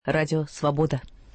Радио «Свобода».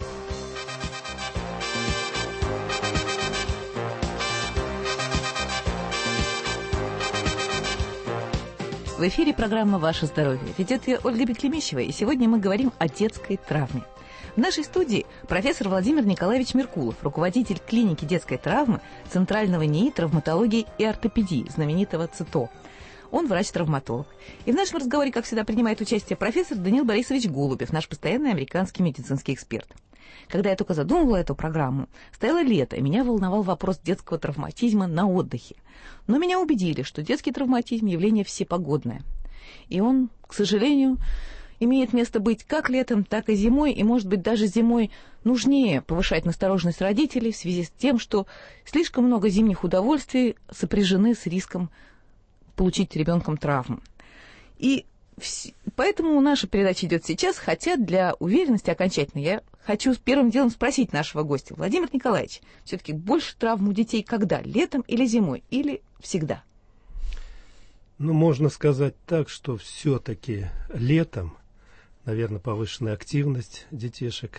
В эфире программа «Ваше здоровье». Ведет ее Ольга Беклемищева, и сегодня мы говорим о детской травме. В нашей студии профессор Владимир Николаевич Меркулов, руководитель клиники детской травмы Центрального НИИ травматологии и ортопедии, знаменитого ЦИТО. Он врач-травматолог. И в нашем разговоре, как всегда, принимает участие профессор Даниил Борисович Голубев, наш постоянный американский медицинский эксперт. Когда я только задумывала эту программу, стояло лето, и меня волновал вопрос детского травматизма на отдыхе. Но меня убедили, что детский травматизм – явление всепогодное. И он, к сожалению, имеет место быть как летом, так и зимой, и, может быть, даже зимой нужнее повышать настороженность родителей в связи с тем, что слишком много зимних удовольствий сопряжены с риском получить ребенком травму. И поэтому наша передача идет сейчас, хотя для уверенности окончательно я хочу первым делом спросить нашего гостя. Владимир Николаевич, все-таки больше травм у детей когда? Летом или зимой? Или всегда? Ну, можно сказать так, что все-таки летом, наверное, повышенная активность детей,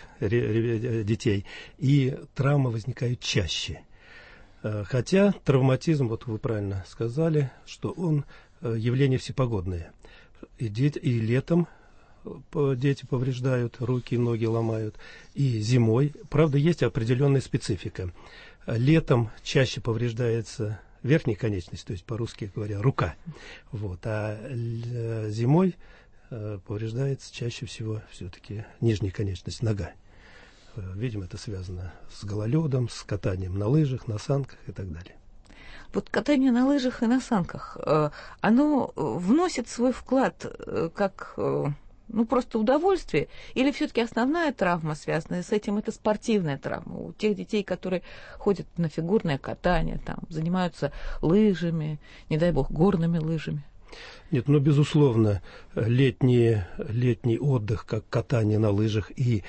и травмы возникают чаще. Хотя травматизм, вот вы правильно сказали, что он явление всепогодное. И летом дети повреждают, руки и ноги ломают, и зимой. Правда, есть определенная специфика. Летом чаще повреждается верхняя конечность, то есть по-русски говоря, рука. Вот. А зимой повреждается чаще всего все-таки нижняя конечность, нога. Видимо, это связано с гололедом, с катанием на лыжах, на санках и так далее. Вот катание на лыжах и на санках, оно вносит свой вклад как просто удовольствие, или все-таки основная травма, связанная с этим, это спортивная травма? У тех детей, которые ходят на фигурное катание, там, занимаются лыжами, не дай бог, горными лыжами. Нет, ну, безусловно, летний отдых, как катание на лыжах, и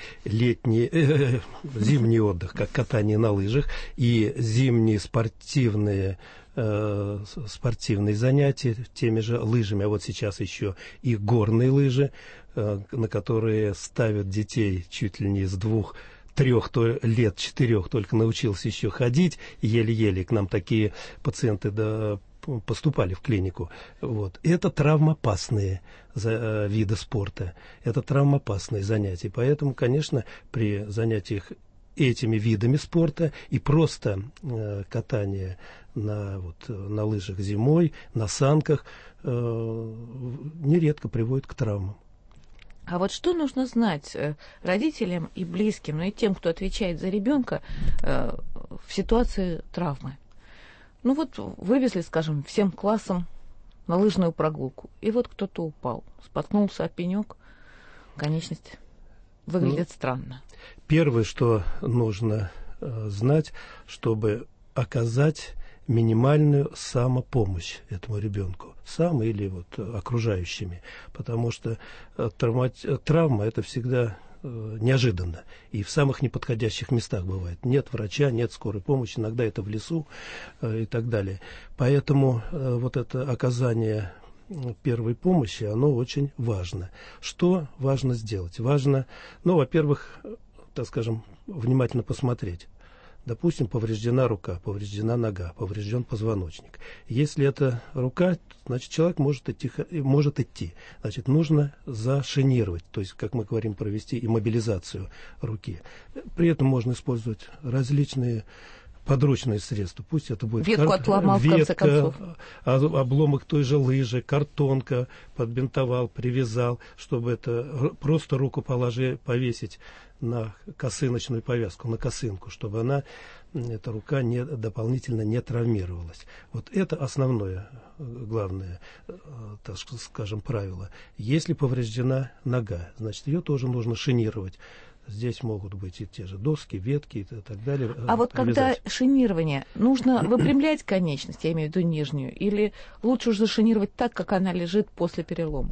зимний отдых, как катание на лыжах, и зимние спортивные занятия теми же лыжами, а вот сейчас еще и горные лыжи, на которые ставят детей чуть ли не с 2-3 лет, 4 только научился еще ходить, еле-еле к нам такие пациенты поступали в клинику. Вот. Это травмоопасные виды спорта, это травмоопасные занятия. Поэтому, конечно, при занятиях этими видами спорта и просто катание на лыжах зимой, на санках нередко приводит к травмам. А вот что нужно знать родителям и близким, но и тем, кто отвечает за ребенка в ситуации травмы? Ну вот вывезли, скажем, всем классом на лыжную прогулку, и вот кто-то упал, споткнулся о пенек, конечность выглядит странно. Первое, что нужно знать, чтобы оказать минимальную самопомощь этому ребенку, сам или окружающими, потому что травма это всегда неожиданно. И в самых неподходящих местах бывает. Нет врача, нет скорой помощи, иногда это в лесу и так далее. Поэтому вот это оказание первой помощи, оно очень важно. Что важно сделать? Важно, во-первых, так скажем, внимательно посмотреть. Допустим, повреждена рука, повреждена нога, поврежден позвоночник. Если это рука, значит, человек может идти. Значит, нужно зашинировать, то есть, как мы говорим, провести иммобилизацию руки. При этом можно использовать различные подручные средства. Пусть это будет ветку отломал, в конце концов. Обломок той же лыжи, картонка, подбинтовал, привязал, чтобы это просто руку повесить на косыночную повязку, на косынку, чтобы эта рука дополнительно не травмировалась. Вот это основное, главное, так скажем, правило. Если повреждена нога, значит, ее тоже нужно шинировать. Здесь могут быть и те же доски, ветки и так далее. А вот когда шинирование, нужно выпрямлять конечность, я имею в виду нижнюю, или лучше уже зашинировать так, как она лежит после перелома?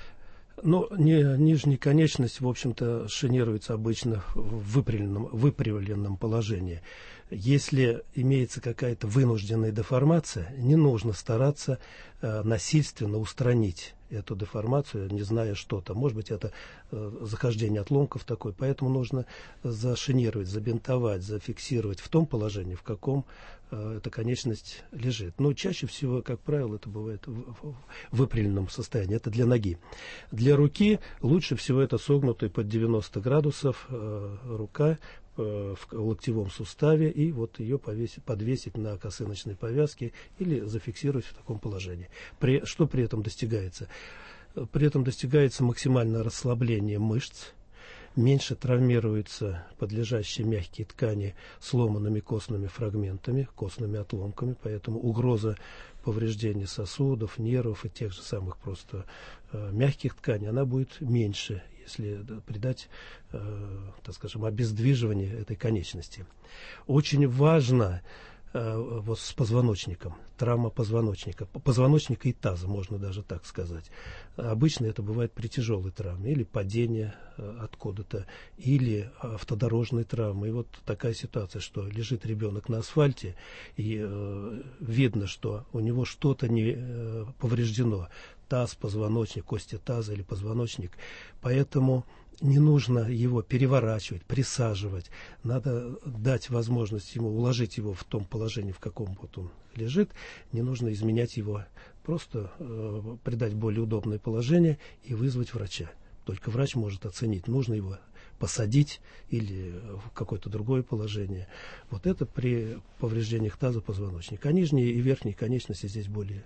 Ну, нижняя конечность, в общем-то, шинируется обычно в выпрямленном положении. Если имеется какая-то вынужденная деформация, не нужно стараться насильственно устранить эту деформацию, не зная что-то. Может быть, это захождение отломков такое. Поэтому нужно зашинировать, забинтовать, зафиксировать в том положении, в каком эта конечность лежит. Но чаще всего, как правило, это бывает в выпрямленном состоянии. Это для ноги. Для руки лучше всего это согнутая под 90 градусов рука в локтевом суставе, и вот ее подвесить на косыночной повязке или зафиксировать в таком положении. Что при этом достигается? При этом достигается максимальное расслабление мышц, меньше травмируются подлежащие мягкие ткани сломанными костными фрагментами, костными отломками, поэтому угроза повреждения сосудов, нервов и тех же самых просто мягких тканей, она будет меньше, если придать, так скажем, обездвиживание этой конечности. Очень важно вот с позвоночником, травма позвоночника и таза, можно даже так сказать. Обычно это бывает при тяжелой травме, или падение откуда-то, или автодорожной травмы. И вот такая ситуация, что лежит ребенок на асфальте, и видно, что у него что-то не повреждено. Таз, позвоночник, кости таза или позвоночник. Поэтому не нужно его переворачивать, присаживать. Надо дать возможность ему уложить его в том положении, в каком вот он лежит. Не нужно изменять его. Просто придать более удобное положение и вызвать врача. Только врач может оценить, нужно его посадить или в какое-то другое положение. Вот это при повреждениях таза, позвоночника. А нижние и верхние конечности здесь более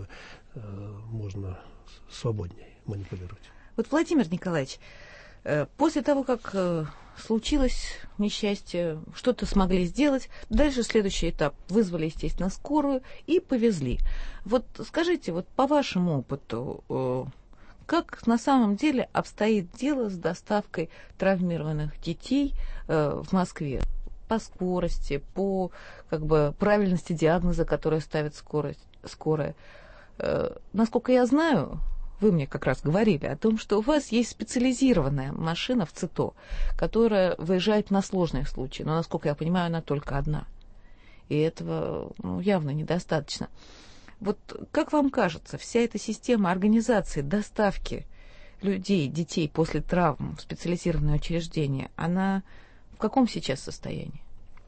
можно свободнее манипулировать. Вот, Владимир Николаевич, после того, как случилось несчастье, что-то смогли сделать, дальше следующий этап. Вызвали, естественно, скорую и повезли. Вот скажите, вот по вашему опыту, как на самом деле обстоит дело с доставкой травмированных детей в Москве? По скорости, по правильности диагноза, который ставит скорая. Насколько я знаю, вы мне как раз говорили о том, что у вас есть специализированная машина в ЦИТО, которая выезжает на сложные случаи. Но, насколько я понимаю, она только одна. И этого явно недостаточно. Вот как вам кажется, вся эта система организации, доставки людей, детей после травм в специализированное учреждение, она в каком сейчас состоянии?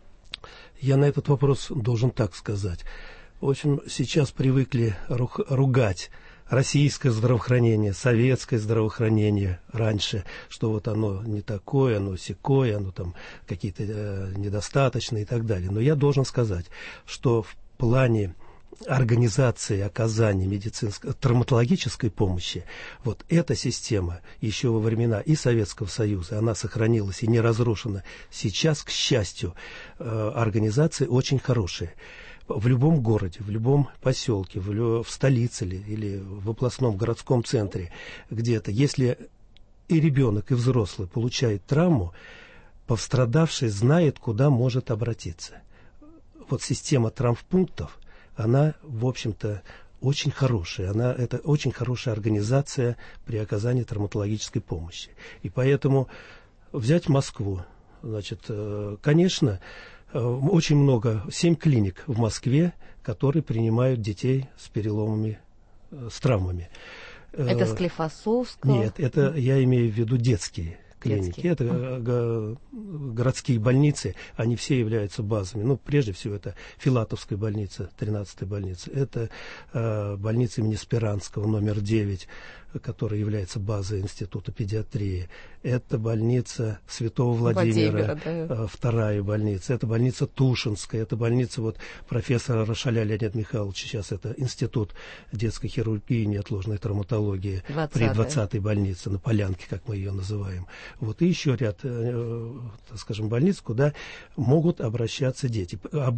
Я на этот вопрос должен так сказать. В общем, сейчас привыкли ругать российское здравоохранение, советское здравоохранение раньше, что вот оно не такое, оно сякое, оно там какие-то недостаточные и так далее. Но я должен сказать, что в плане организации оказания медицинской, травматологической помощи, вот эта система еще во времена и Советского Союза, она сохранилась и не разрушена. Сейчас, к счастью, организации очень хорошие. В любом городе, в любом поселке, в столице или в областном городском центре где-то, если и ребенок, и взрослый получает травму, пострадавший знает, куда может обратиться. Вот система травмпунктов, она, в общем-то, очень хорошая. Это очень хорошая организация при оказании травматологической помощи. И поэтому взять Москву, значит, конечно, очень много, 7 клиник в Москве, которые принимают детей с переломами, с травмами. Это Склифосовского? Нет, это я имею в виду детские клиники. Это городские больницы, они все являются базами. Ну, прежде всего, это Филатовская больница, 13-я больница. Это больница имени Спиранского, номер 9, которая является базой Института педиатрии. Это больница Святого Владимира, вторая больница. Это больница Тушинская, это больница вот профессора Рошаля Леонида Михайловича. Сейчас это Институт детской хирургии и неотложной травматологии при 20-й больнице, на Полянке, как мы ее называем. Вот и еще ряд, так скажем, больниц, куда могут обращаться дети.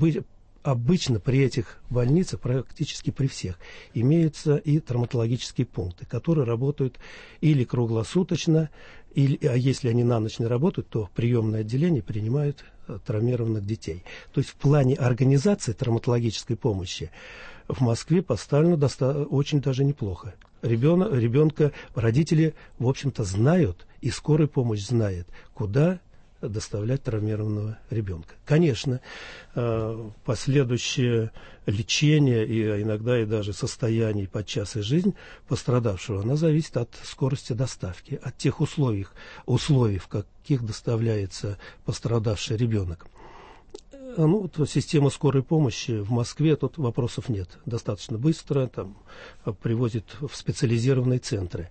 Обычно при этих больницах, практически при всех, имеются и травматологические пункты, которые работают или круглосуточно, а если они на ночь не работают, то приемное отделение принимают травмированных детей. То есть в плане организации травматологической помощи в Москве поставлено очень даже неплохо. Ребенка родители, в общем-то, знают, и скорая помощь знает, куда доставлять травмированного ребенка. Конечно, последующее лечение и иногда и даже состояние, подчас и жизнь пострадавшего, она зависит от скорости доставки, от тех условий, в каких доставляется пострадавший ребенок. Ну, вот система скорой помощи в Москве, тут вопросов нет. Достаточно быстро там привозят в специализированные центры.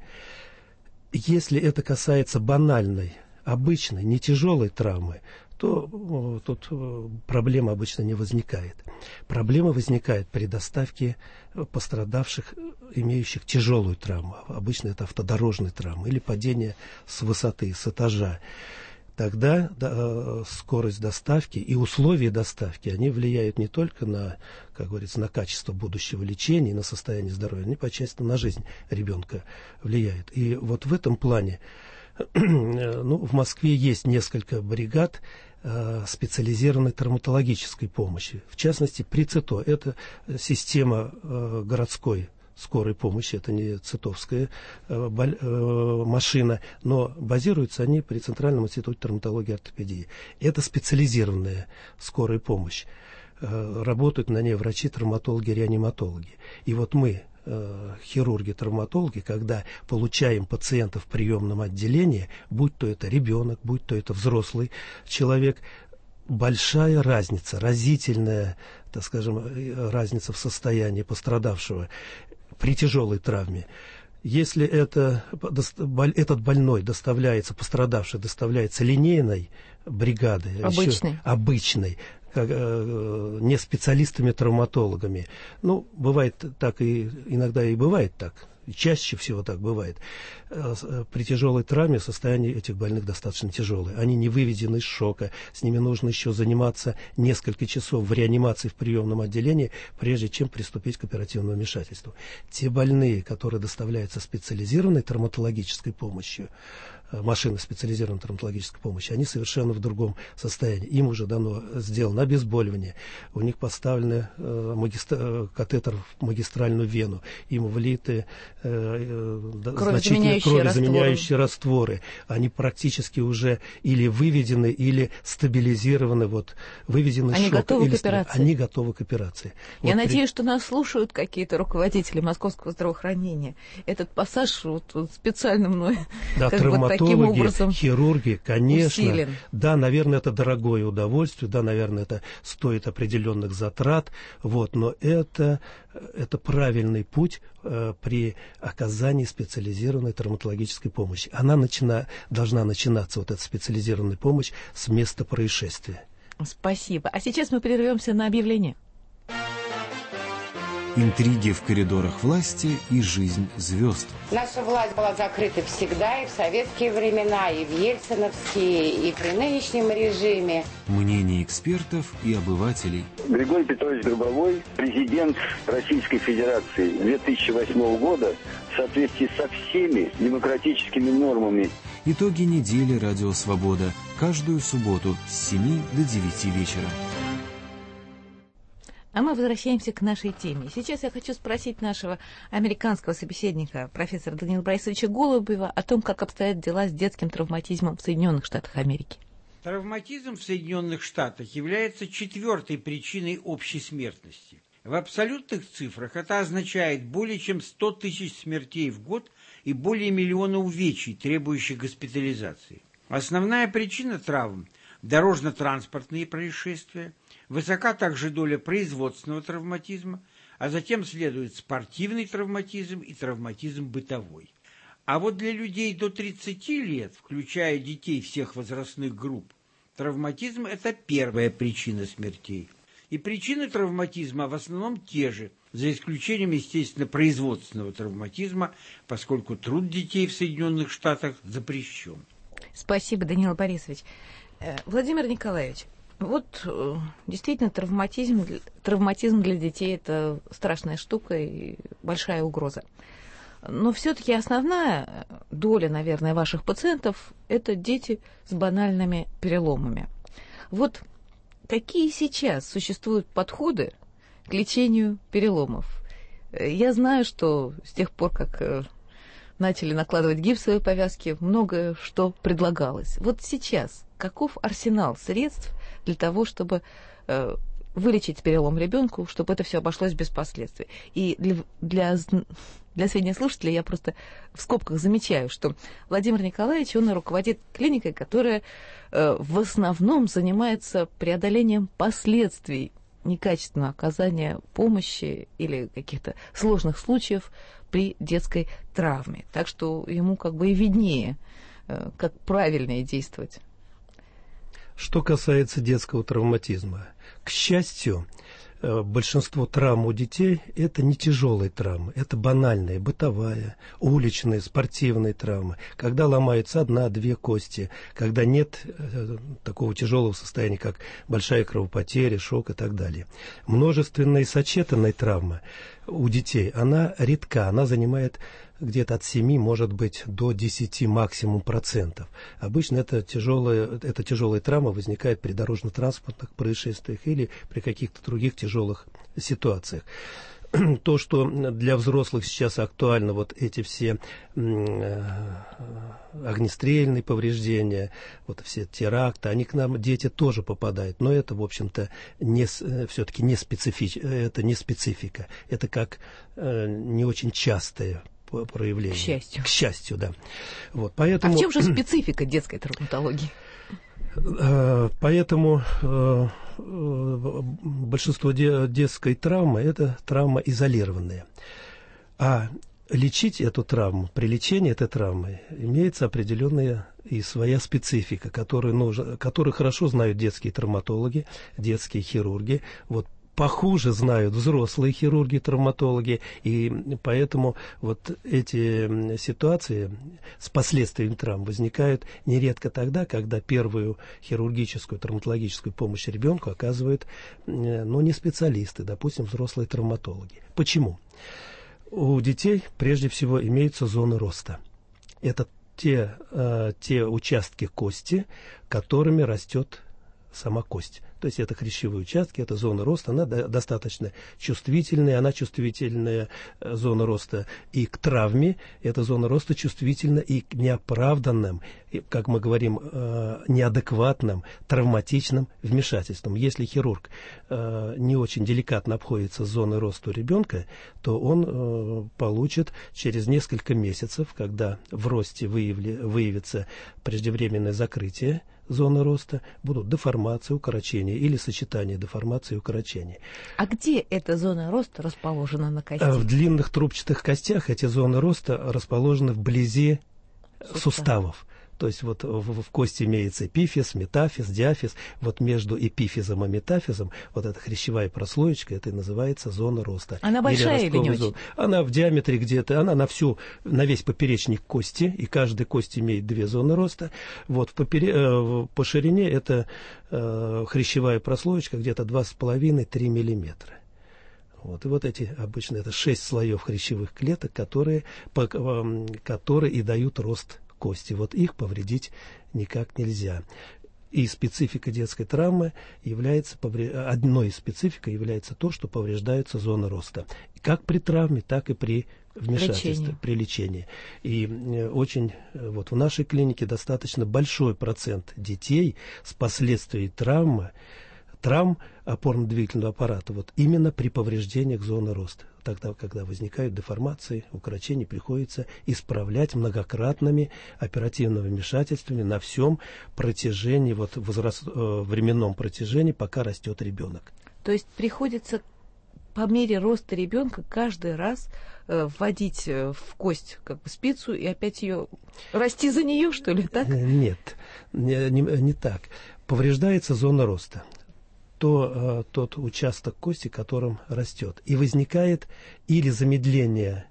Если это касается банальной, обычной, не тяжелой травмы, то тут проблема обычно не возникает. Проблема возникает при доставке пострадавших, имеющих тяжелую травму. Обычно это автодорожная травма или падение с высоты, с этажа. Тогда скорость доставки и условия доставки, они влияют не только на, как говорится, на качество будущего лечения, на состояние здоровья, они почти на жизнь ребенка влияют. И вот в этом плане, в Москве есть несколько бригад специализированной травматологической помощи. В частности, ПриЦИТО – это система городской скорой помощи, это не ЦИТовская машина, но базируются они при Центральном институте травматологии и ортопедии. Это специализированная скорая помощь. Работают на ней врачи, травматологи, реаниматологи. И вот мы, хирурги, травматологи, когда получаем пациента в приемном отделении, будь то это ребенок, будь то это взрослый человек, большая разница, разительная, так скажем, разница в состоянии пострадавшего при тяжелой травме. Если этот больной доставляется, пострадавший доставляется линейной бригадой, обычной, не специалистами-травматологами. Ну, бывает так и иногда и бывает так. Чаще всего так бывает. При тяжелой травме состояние этих больных достаточно тяжелое. Они не выведены из шока. С ними нужно еще заниматься несколько часов в реанимации в приемном отделении, прежде чем приступить к оперативному вмешательству. Те больные, которые доставляются специализированной травматологической помощью, машины специализированной травматологической помощи, они совершенно в другом состоянии. Им уже дано, сделано обезболивание, у них поставлен катетер в магистральную вену, им влиты значительные кровозаменяющие растворы. Они практически уже или выведены, или стабилизированы, выведены из шока. Готовы к операции. Они готовы к операции. Я надеюсь, что нас слушают какие-то руководители московского здравоохранения. Этот пассаж специально мной таким образом хирурги, конечно. Усилен. Да, наверное, это дорогое удовольствие, да, наверное, это стоит определенных затрат, но это правильный путь при оказании специализированной травматологической помощи. Она должна начинаться, эта специализированная помощь, с места происшествия. Спасибо. А сейчас мы прервемся на объявление. Интриги в коридорах власти и жизнь звезд. Наша власть была закрыта всегда, и в советские времена, и в ельциновские, и при нынешнем режиме. Мнения экспертов и обывателей. Григорий Петрович Гробовой, президент Российской Федерации 2008 года, в соответствии со всеми демократическими нормами. Итоги недели «Радио Свобода». Каждую субботу с 7 до 9 вечера. А мы возвращаемся к нашей теме. Сейчас я хочу спросить нашего американского собеседника, профессора Даниила Борисовича Голубева, о том, как обстоят дела с детским травматизмом в Соединенных Штатах Америки. Травматизм в Соединенных Штатах является четвертой причиной общей смертности. В абсолютных цифрах это означает более чем 100 тысяч смертей в год и более миллиона увечий, требующих госпитализации. Основная причина травм – дорожно-транспортные происшествия. Высока также доля производственного травматизма, а затем следует спортивный травматизм и травматизм бытовой. А вот для людей до 30 лет, включая детей всех возрастных групп, травматизм – это первая причина смертей. И причины травматизма в основном те же, за исключением, естественно, производственного травматизма, поскольку труд детей в Соединенных Штатах запрещен. Спасибо, Даниил Борисович. Владимир Николаевич, действительно травматизм для детей – это страшная штука и большая угроза. Но все-таки основная доля, наверное, ваших пациентов – это дети с банальными переломами. Какие сейчас существуют подходы к лечению переломов? Я знаю, что с тех пор, как начали накладывать гипсовые повязки, многое что предлагалось. Вот сейчас каков арсенал средств для того, чтобы вылечить перелом ребенку, чтобы это все обошлось без последствий? И для сведения слушателей я просто в скобках замечаю, что Владимир Николаевич, он руководит клиникой, которая в основном занимается преодолением последствий некачественного оказания помощи или каких-то сложных случаев при детской травме. Так что ему как бы и виднее, как правильнее действовать. Что касается детского травматизма, к счастью, большинство травм у детей – это не тяжелые травмы, это банальные, бытовая, уличные, спортивные травмы, когда ломаются 1-2 кости, когда нет такого тяжелого состояния, как большая кровопотеря, шок и так далее. Множественные сочетанные травмы у детей, она редка, она занимает где-то от 7, может быть, до 10 максимум процентов. Обычно эта тяжелая травма возникает при дорожно-транспортных происшествиях или при каких-то других тяжелых ситуациях. То, что для взрослых сейчас актуально, вот эти все огнестрельные повреждения, вот все теракты, они к нам, дети, тоже попадают. Но это, в общем-то, все-таки не специфика. Это как не очень частое проявление. К счастью, да. Вот, поэтому... А в чем же специфика детской травматологии? Поэтому большинство детской травмы – это травма изолированная. А лечить эту травму, при лечении этой травмы имеется определенная и своя специфика, которую хорошо знают детские травматологи, детские хирурги. Вот похуже знают взрослые хирурги, травматологи, и поэтому вот эти ситуации с последствиями травм возникают нередко тогда, когда первую хирургическую, травматологическую помощь ребенку оказывают, не специалисты, допустим, взрослые травматологи. Почему? У детей прежде всего имеются зоны роста. Это те участки кости, которыми растет сама кость. То есть это хрящевые участки, это зона роста, она достаточно чувствительная, она чувствительная зона роста и к травме, эта зона роста чувствительна и к неоправданным, как мы говорим, неадекватным, травматичным вмешательствам. Если хирург не очень деликатно обходится с зоной роста у ребенка, то он получит через несколько месяцев, когда в росте выявится преждевременное закрытие зоны роста, будут деформации, укорочения или сочетание деформации и укорочения. А где эта зона роста расположена на кости? В длинных трубчатых костях эти зоны роста расположены вблизи суставов. То есть вот в кости имеется эпифиз, метафиз, диафиз. Вот между эпифизом и метафизом вот эта хрящевая прослоечка, это и называется зона роста. Она большая или не очень? Она в диаметре где-то, она на весь поперечник кости, и каждая кость имеет 2 зоны роста. Вот по ширине это хрящевая прослоечка где-то 2,5-3 миллиметра. Вот, и вот эти обычно это 6 слоев хрящевых клеток, которые и дают рост кости. Вот их повредить никак нельзя. И специфика детской травмы одной из специфик является то, что повреждается зона роста. Как при травме, так и при вмешательстве, при лечении. И в нашей клинике достаточно большой процент детей с последствиями травм опорно-двигательного аппарата, вот именно при повреждениях зоны роста. Тогда, когда возникают деформации, укорочения, приходится исправлять многократными оперативными вмешательствами на всем протяжении, временном протяжении, пока растет ребенок. То есть приходится по мере роста ребенка каждый раз вводить в кость спицу и опять ее расти за нее, что ли, так? Нет, не так. Повреждается зона роста. Тот участок кости, которым растет. И возникает или замедление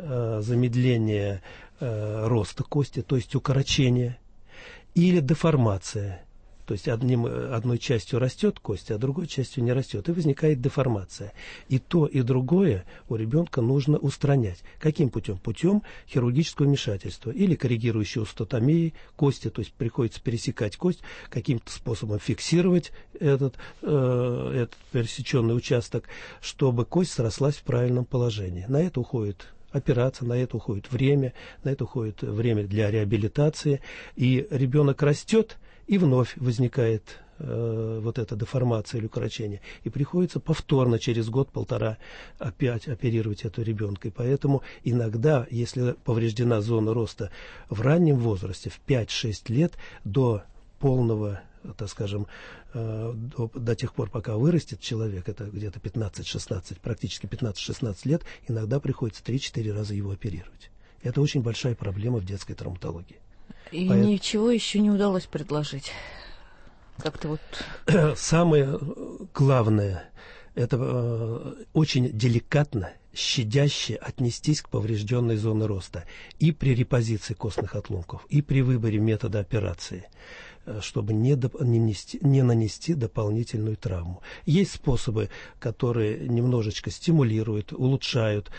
роста кости, то есть укорочение, или деформация. То есть одной частью растет кость, а другой частью не растет. И возникает деформация. И то, и другое у ребенка нужно устранять. Каким путем? Путем хирургического вмешательства или коррегирующей остеотомии кости. То есть приходится пересекать кость, каким-то способом фиксировать этот пересеченный участок, чтобы кость срослась в правильном положении. На это уходит операция, на это уходит время для реабилитации, и ребенок растет, и вновь возникает вот эта деформация или укорочение, и приходится повторно через год-полтора опять оперировать этого ребенка. И поэтому иногда, если повреждена зона роста в раннем возрасте, в 5-6 лет, до полного, так скажем, до тех пор, пока вырастет человек, это где-то 15-16, практически 15-16 лет, иногда приходится 3-4 раза его оперировать. Это очень большая проблема в детской травматологии. И ничего еще не удалось предложить. Как-то вот... Самое главное, это очень деликатно, щадяще отнестись к поврежденной зоне роста и при репозиции костных отломков, и при выборе метода операции, чтобы не нанести дополнительную травму. Есть способы, которые немножечко стимулируют, улучшают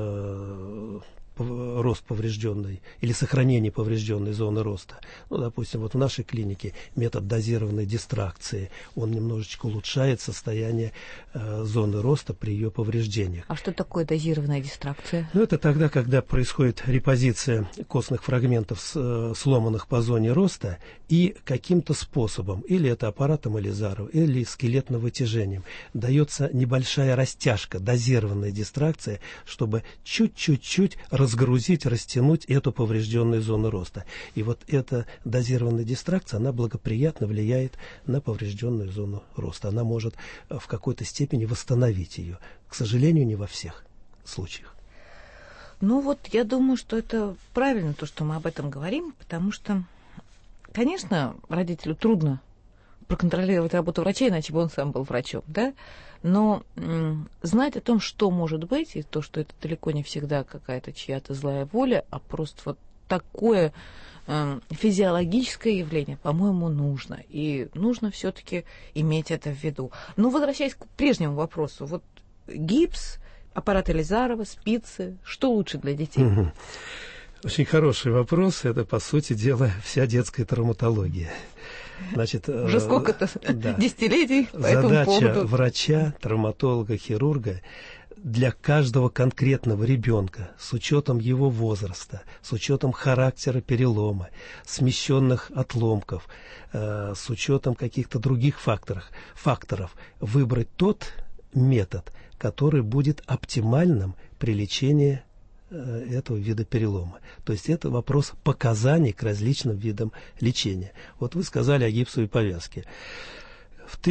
рост поврежденной или сохранение поврежденной зоны роста. Ну, допустим, вот в нашей клинике метод дозированной дистракции, он немножечко улучшает состояние зоны роста при ее повреждениях. А что такое дозированная дистракция? Ну, это тогда, когда происходит репозиция костных фрагментов, сломанных по зоне роста, и каким-то способом, или это аппаратом Элизарова, или скелетным вытяжением, дается небольшая растяжка, дозированная дистракция, чтобы чуть-чуть разгрузить, растянуть эту поврежденную зону роста. И вот эта дозированная дистракция, она благоприятно влияет на поврежденную зону роста. Она может в какой-то степени восстановить ее. К сожалению, не во всех случаях. Ну вот, я думаю, что это правильно, то, что мы об этом говорим, потому что, конечно, родителю трудно проконтролировать работу врача, иначе бы он сам был врачом, да? Но знать о том, что может быть, и то, что это далеко не всегда какая-то чья-то злая воля, а просто вот такое физиологическое явление, по-моему, нужно. И нужно все-таки иметь это в виду. Но возвращаясь к прежнему вопросу, вот гипс, аппарат Элизарова, спицы, что лучше для детей? Угу. Очень хороший вопрос. Это, по сути дела, вся детская травматология. Значит, уже сколько-то десятилетий по этому поводу. Задача врача, травматолога, хирурга для каждого конкретного ребенка с учетом его возраста, с учетом характера перелома, смещенных отломков, с учетом каких-то других факторов выбрать тот метод, который будет оптимальным при лечении этого вида перелома. То есть это вопрос показаний к различным видам лечения. Вот вы сказали о гипсовой повязке. В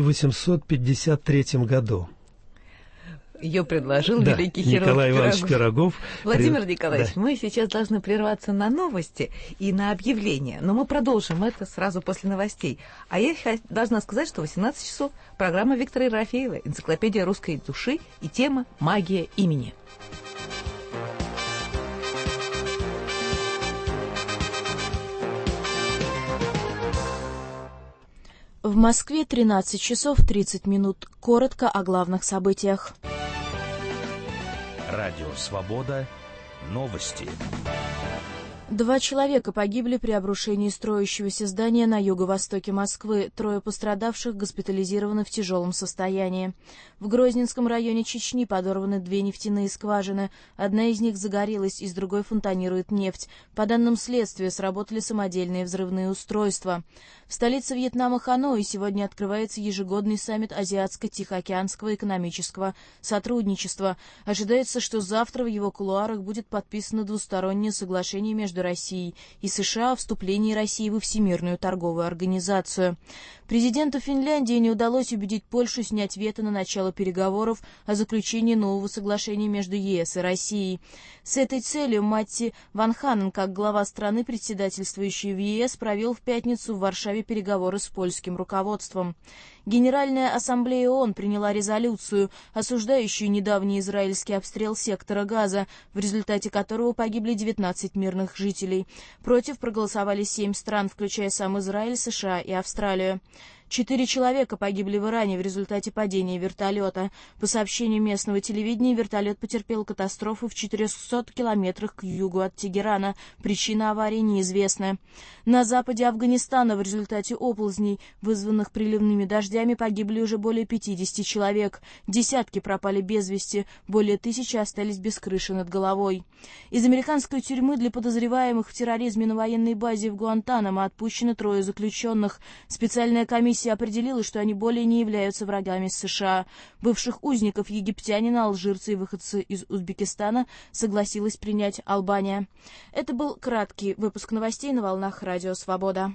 1853 году ее предложил великий хирург Николай Иванович Пирогов. Владимир Николаевич, мы сейчас должны прерваться на новости и на объявления, но мы продолжим это сразу после новостей. А я должна сказать, что в 18 часов программа Виктора Ерофеева «Энциклопедия русской души» и тема «Магия имени». В Москве 13 часов 30 минут. Коротко о главных событиях. Радио «Свобода». Новости. 2 человека погибли при обрушении строящегося здания на юго-востоке Москвы. 3 пострадавших госпитализированы в тяжелом состоянии. В Грозненском районе Чечни подорваны 2 нефтяные скважины. Одна из них загорелась, из другой фонтанирует нефть. По данным следствия, сработали самодельные взрывные устройства. В столице Вьетнама Ханой сегодня открывается ежегодный саммит Азиатско-Тихоокеанского экономического сотрудничества. Ожидается, что завтра в его кулуарах будет подписано двустороннее соглашение между Россией и США о вступлении России во Всемирную торговую организацию. Президенту Финляндии не удалось убедить Польшу снять вето на начало переговоров о заключении нового соглашения между ЕС и Россией. С этой целью Матти Ванханен, как глава страны, председательствующей в ЕС, провел в пятницу в Варшаве переговоры с польским руководством. Генеральная ассамблея ООН приняла резолюцию, осуждающую недавний израильский обстрел сектора Газа, в результате которого погибли 19 мирных жителей. Против проголосовали 7 стран, включая сам Израиль, США и Австралию. 4 человека погибли в Иране в результате падения вертолета. По сообщению местного телевидения, вертолет потерпел катастрофу в 400 километрах к югу от Тегерана. Причина аварии неизвестна. На западе Афганистана в результате оползней, вызванных приливными дождями, погибли уже более 50 человек. Десятки пропали без вести, более 1000 остались без крыши над головой. Из американской тюрьмы для подозреваемых в терроризме на военной базе в Гуантанамо отпущено 3 заключенных. Специальная комиссия определила, что они более не являются врагами США. Бывших узников египтянина, алжирцы и выходцы из Узбекистана согласилась принять Албания. Это был краткий выпуск новостей на волнах Радио Свобода.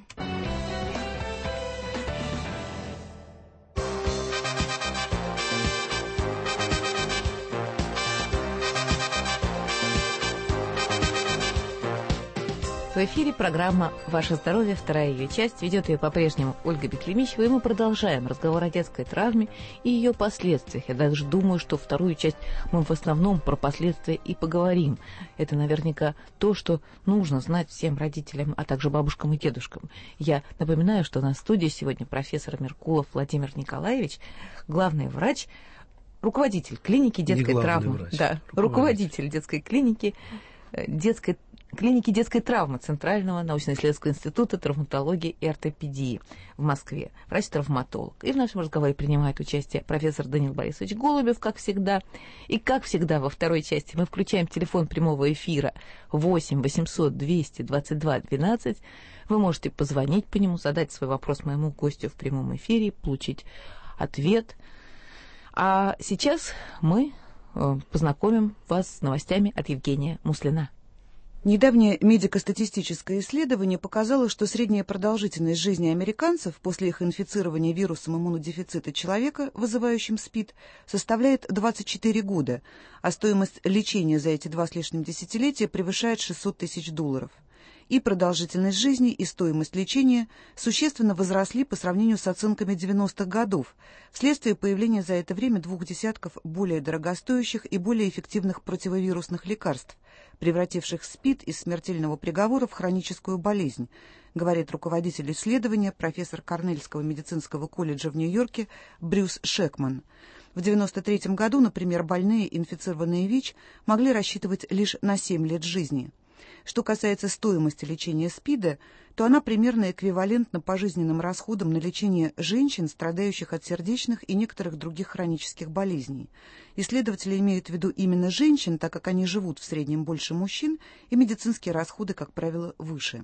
В эфире программа «Ваше здоровье», вторая ее часть. Ведет ее по-прежнему Ольга Беклемищева, и мы продолжаем разговор о детской травме и ее последствиях. Я даже думаю, что вторую часть мы в основном про последствия и поговорим. Это наверняка то, что нужно знать всем родителям, а также бабушкам и дедушкам. Я напоминаю, что на студии сегодня профессор Меркулов Владимир Николаевич, главный врач, руководитель клиники детской травмы. Да, руководитель детской клиники детской травмы Центрального научно-исследовательского института травматологии и ортопедии в Москве, врач-травматолог. И в нашем разговоре принимает участие профессор Даниил Борисович Голубев, как всегда. И как всегда во второй части мы включаем телефон прямого эфира 8 800 222 12. Вы можете позвонить по нему, задать свой вопрос моему гостю в прямом эфире, получить ответ. А сейчас мы познакомим вас с новостями от Евгения Муслина. Недавнее медико-статистическое исследование показало, что средняя продолжительность жизни американцев после их инфицирования вирусом иммунодефицита человека, вызывающим СПИД, составляет 24 года, а стоимость лечения за эти 2 с лишним десятилетия превышает $600 тысяч. И продолжительность жизни, и стоимость лечения существенно возросли по сравнению с оценками 90-х годов, вследствие появления за это время 2 десятков более дорогостоящих и более эффективных противовирусных лекарств, превративших СПИД из смертельного приговора в хроническую болезнь, говорит руководитель исследования, профессор Корнельского медицинского колледжа в Нью-Йорке Брюс Шекман. В 1993 году, например, больные, инфицированные ВИЧ, могли рассчитывать лишь на 7 лет жизни. Что касается стоимости лечения СПИДа, то она примерно эквивалентна пожизненным расходам на лечение женщин, страдающих от сердечных и некоторых других хронических болезней. Исследователи имеют в виду именно женщин, так как они живут в среднем больше мужчин, и медицинские расходы, как правило, выше.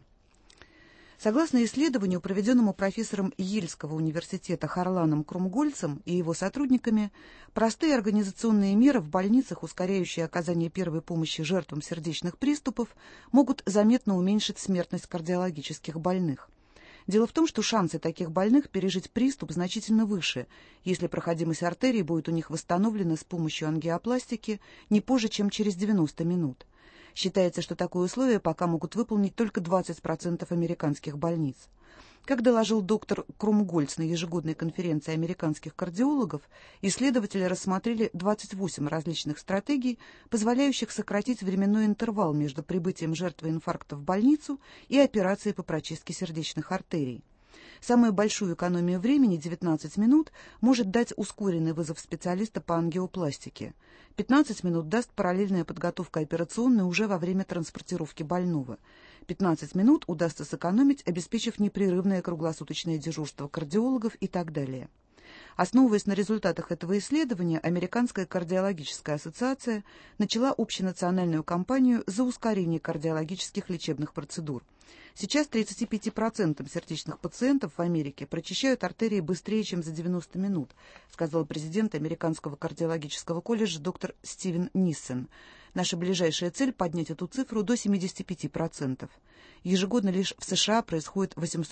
Согласно исследованию, проведенному профессором Йельского университета Харланом Крумгольцем и его сотрудниками, простые организационные меры в больницах, ускоряющие оказание первой помощи жертвам сердечных приступов, могут заметно уменьшить смертность кардиологических больных. Дело в том, что шансы таких больных пережить приступ значительно выше, если проходимость артерий будет у них восстановлена с помощью ангиопластики не позже, чем через 90 минут. Считается, что такое условие пока могут выполнить только 20% американских больниц. Как доложил доктор Крумгольц на ежегодной конференции американских кардиологов, исследователи рассмотрели 28 различных стратегий, позволяющих сократить временной интервал между прибытием жертвы инфаркта в больницу и операцией по прочистке сердечных артерий. Самую большую экономию времени, 19 минут, может дать ускоренный вызов специалиста по ангиопластике. 15 минут даст параллельная подготовка операционной уже во время транспортировки больного. 15 минут удастся сэкономить, обеспечив непрерывное круглосуточное дежурство кардиологов и так далее. Основываясь на результатах этого исследования, Американская кардиологическая ассоциация начала общенациональную кампанию за ускорение кардиологических лечебных процедур. Сейчас 35% сердечных пациентов в Америке прочищают артерии быстрее, чем за 90 минут, сказал президент Американского кардиологического колледжа доктор Стивен Ниссен. Наша ближайшая цель – поднять эту цифру до 75%. Ежегодно лишь в США происходит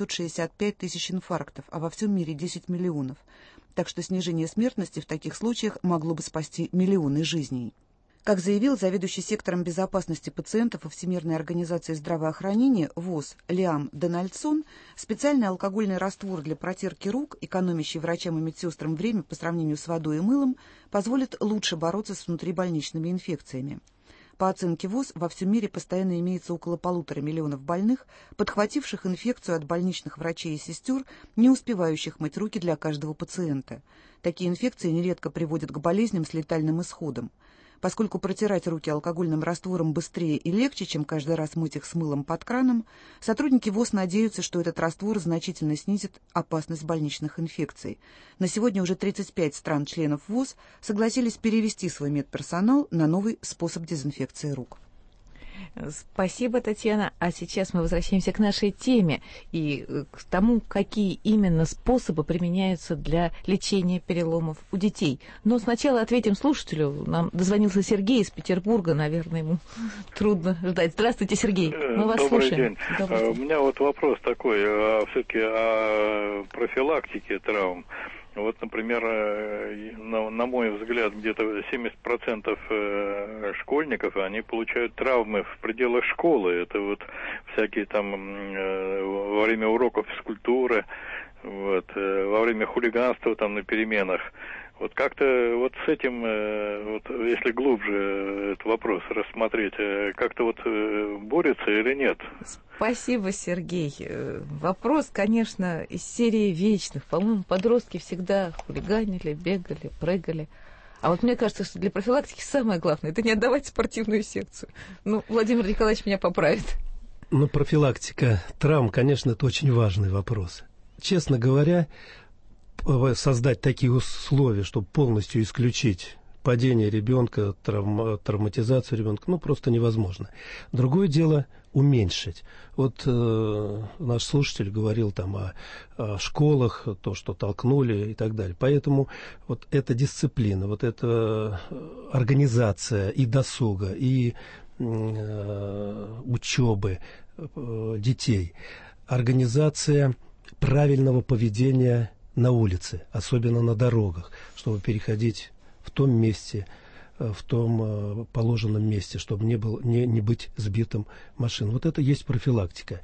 865 тысяч инфарктов, а во всем мире 10 миллионов. Так что снижение смертности в таких случаях могло бы спасти миллионы жизней. Как заявил заведующий сектором безопасности пациентов Всемирной организации здравоохранения ВОЗ Лиам Дональдсон, специальный алкогольный раствор для протирки рук, экономящий врачам и медсестрам время по сравнению с водой и мылом, позволит лучше бороться с внутрибольничными инфекциями. По оценке ВОЗ, во всем мире постоянно имеется около 1,5 миллиона больных, подхвативших инфекцию от больничных врачей и сестер, не успевающих мыть руки для каждого пациента. Такие инфекции нередко приводят к болезням с летальным исходом. Поскольку протирать руки алкогольным раствором быстрее и легче, чем каждый раз мыть их с мылом под краном, сотрудники ВОЗ надеются, что этот раствор значительно снизит опасность больничных инфекций. На сегодня уже 35 стран-членов ВОЗ согласились перевести свой медперсонал на новый способ дезинфекции рук. Спасибо, Татьяна. А сейчас мы возвращаемся к нашей теме и к тому, какие именно способы применяются для лечения переломов у детей. Но сначала ответим слушателю. Нам дозвонился Сергей из Петербурга. Наверное, ему трудно ждать. Здравствуйте, Сергей. Мы вас слушаем. Добрый день. У меня вот вопрос такой, все-таки о профилактике травм. Вот, например, на мой взгляд, где-то 70% школьников, они получают травмы в пределах школы. Это вот всякие там во время уроков физкультуры, вот, во время хулиганства там на переменах. Вот как-то вот с этим, вот, если глубже этот вопрос рассмотреть, как-то вот борется или нет? Спасибо, Сергей. Вопрос, конечно, из серии вечных. По-моему, подростки всегда хулиганили, бегали, прыгали. А вот мне кажется, что для профилактики самое главное – это не отдавать спортивную секцию. Ну, Владимир Николаевич меня поправит. Ну, профилактика травм, конечно, это очень важный вопрос. Честно говоря, создать такие условия, чтобы полностью исключить падение ребенка, травматизацию ребенка, ну, просто невозможно. Другое дело уменьшить. Вот наш слушатель говорил там о школах, то, что толкнули и так далее. Поэтому вот эта дисциплина, вот эта организация и досуга, и учебы детей, организация правильного поведения на улице, особенно на дорогах, чтобы переходить в том месте, в том положенном месте, чтобы не быть сбитым машиной. Вот это есть профилактика.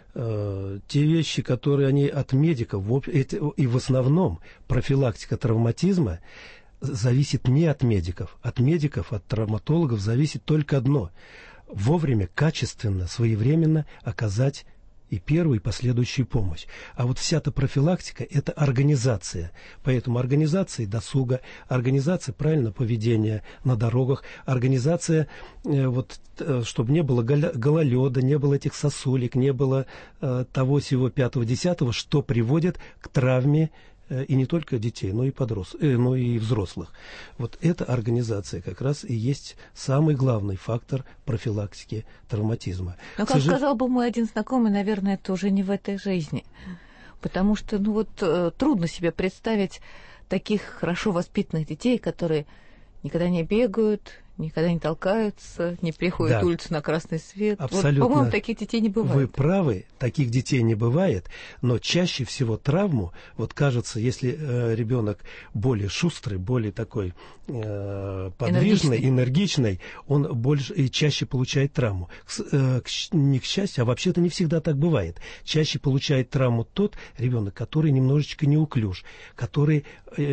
Те вещи, которые они от медиков, и в основном профилактика травматизма зависит не от медиков. От медиков, от травматологов зависит только одно – вовремя, качественно, своевременно оказать и первую, и последующую помощь. А вот вся эта профилактика – это организация. Поэтому организация досуга, организация правильного поведения на дорогах, организация, вот, чтобы не было гололеда, не было этих сосулек, не было того-сего 5-10, что приводит к травме и не только детей, но и но и взрослых. Вот эта организация как раз и есть самый главный фактор профилактики травматизма. Но, как сказал бы мой один знакомый, наверное, это уже не в этой жизни. Потому что, ну вот, трудно себе представить таких хорошо воспитанных детей, которые никогда не бегают, никогда не толкаются, не переходят улицу на красный свет. Абсолютно. Вот, по-моему, таких детей не бывает. Вы правы, таких детей не бывает, но чаще всего травму, вот кажется, если ребенок более шустрый, более такой подвижный, энергичный, он больше и чаще получает травму. Не к счастью, а вообще-то не всегда так бывает. Чаще получает травму тот ребенок, который немножечко неуклюж, который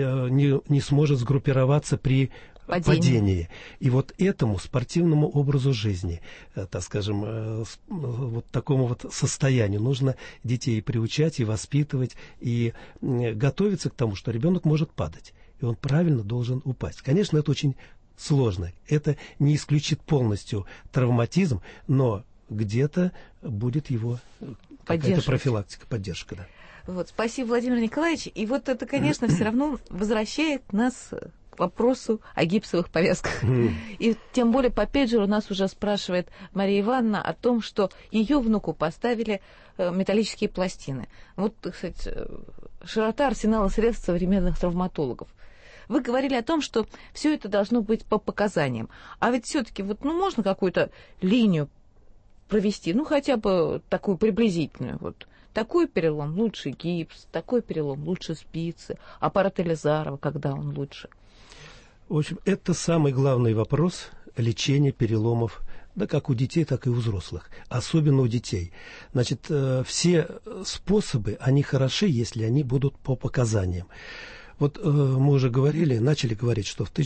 не сможет сгруппироваться при падении. И вот этому спортивному образу жизни, так скажем, вот такому вот состоянию нужно детей приучать и воспитывать, и готовиться к тому, что ребенок может падать, и он правильно должен упасть. Конечно, это очень сложно. Это не исключит полностью травматизм, но где-то будет его какая-то профилактика, поддержка. Да. Вот, спасибо, Владимир Николаевич. И вот это, конечно, все равно возвращает нас к вопросу о гипсовых повязках. И тем более по пейджеру нас уже спрашивает Мария Ивановна о том, что ее внуку поставили металлические пластины. Вот, кстати, широта арсенала средств современных травматологов. Вы говорили о том, что все это должно быть по показаниям. А ведь все-таки вот, ну, можно какую-то линию провести, ну, хотя бы такую приблизительную. Вот такой перелом лучше гипс, такой перелом лучше спицы, аппарат Элизарова, когда он лучше. В общем, это самый главный вопрос лечения переломов, да как у детей, так и у взрослых, особенно у детей. Значит, все способы, они хороши, если они будут по показаниям. Вот мы уже начали говорить, что в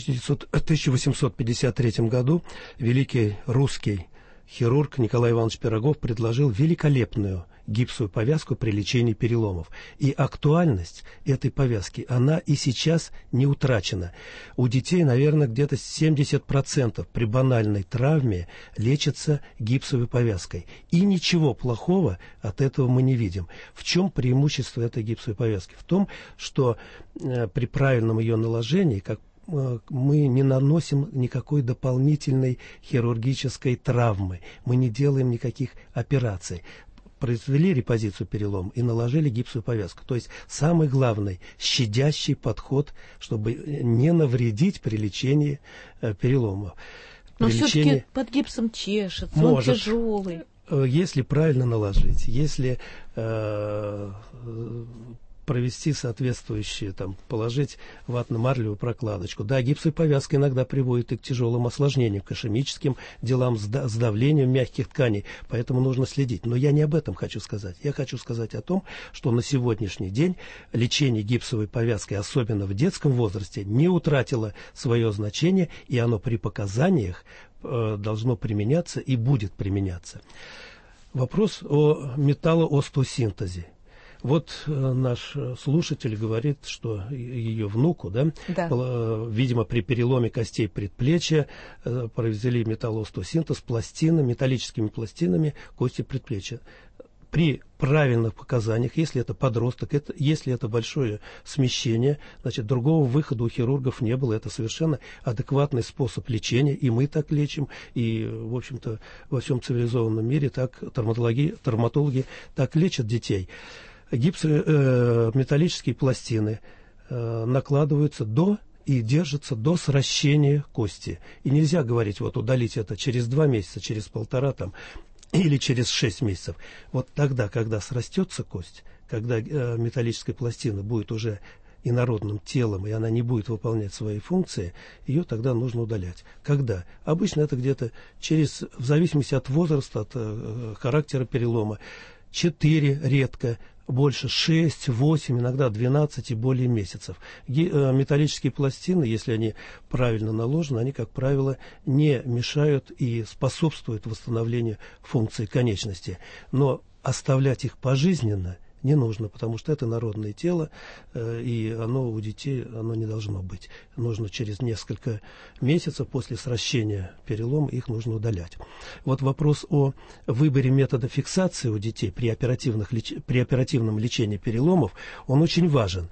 1853 году великий русский хирург Николай Иванович Пирогов предложил великолепную гипсовую повязку при лечении переломов. И актуальность этой повязки, она и сейчас не утрачена. У детей, наверное, где-то 70% при банальной травме лечатся гипсовой повязкой. И ничего плохого от этого мы не видим. В чем преимущество этой гипсовой повязки? В том, что при правильном ее наложении, как мы не наносим никакой дополнительной хирургической травмы, мы не делаем никаких операций. Произвели репозицию перелома и наложили гипсовую повязку. То есть самый главный щадящий подход, чтобы не навредить при лечении перелома. Но все-таки под гипсом чешется, он тяжелый. Если правильно наложить, если провести соответствующие, положить ватно-марлевую прокладочку. Да, гипсовая повязка иногда приводит и к тяжелым осложнениям, к ишемическим делам с давлением мягких тканей, поэтому нужно следить. Но я не об этом хочу сказать. Я хочу сказать о том, что на сегодняшний день лечение гипсовой повязкой, особенно в детском возрасте, не утратило свое значение, и оно при показаниях должно применяться и будет применяться. Вопрос о металлоостеосинтезе. Вот наш слушатель говорит, что ее внуку, видимо, при переломе костей предплечья произвели металлоостеосинтез металлическими пластинами кости предплечья. При правильных показаниях, если это подросток, если это большое смещение, значит, другого выхода у хирургов не было. Это совершенно адекватный способ лечения, и мы так лечим, и, в общем-то, во всем цивилизованном мире так травматологи так лечат детей. Металлические пластины накладываются и держатся до сращения кости. И нельзя говорить, удалить это через 2 месяца, через 1,5 или через 6 месяцев. Вот тогда, когда срастется кость, когда металлическая пластина будет уже инородным телом, и она не будет выполнять свои функции, ее тогда нужно удалять. Когда? Обычно это где-то в зависимости от возраста, от характера перелома, 4 редко, больше 6, 8, иногда 12 и более месяцев. Металлические пластины, если они правильно наложены, они, как правило, не мешают и способствуют восстановлению функций конечности. Но оставлять их пожизненно не нужно, потому что это народное тело, и оно у детей не должно быть. Нужно через несколько месяцев после сращения перелома их нужно удалять. Вот вопрос о выборе метода фиксации у детей при оперативном лечении переломов, он очень важен.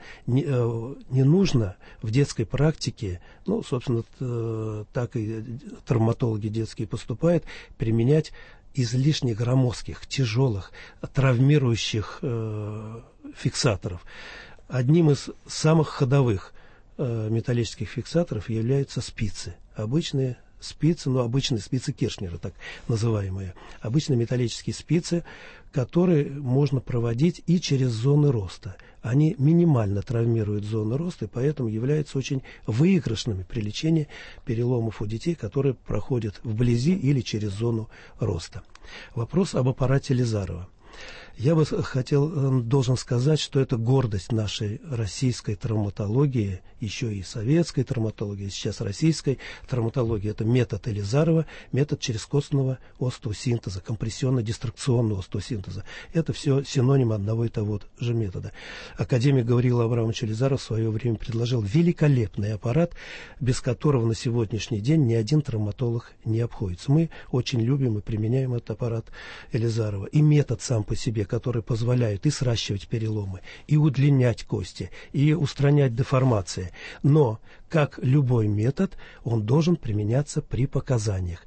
Не нужно в детской практике, собственно, так и травматологи детские поступают, применять излишне громоздких, тяжелых, травмирующих фиксаторов. Одним из самых ходовых металлических фиксаторов являются спицы. Обычные спицы, обычные спицы Киршнера, так называемые. Обычные металлические спицы, которые можно проводить и через зоны роста. Они минимально травмируют зоны роста, и поэтому являются очень выигрышными при лечении переломов у детей, которые проходят вблизи или через зону роста. Вопрос об аппарате Лизарова. Я должен сказать, что это гордость нашей российской травматологии, еще и советской травматологии, сейчас российской травматологии. Это метод Элизарова, метод черезкостного остеосинтеза, компрессионно-дистракционного остеосинтеза. Это все синонимы одного и того же метода. Академик Гавриил Абрамович Элизаров в свое время предложил великолепный аппарат, без которого на сегодняшний день ни один травматолог не обходится. Мы очень любим и применяем этот аппарат Элизарова. И метод сам по себе, который позволяет и сращивать переломы, и удлинять кости, и устранять деформации. Но, как любой метод, он должен применяться при показаниях.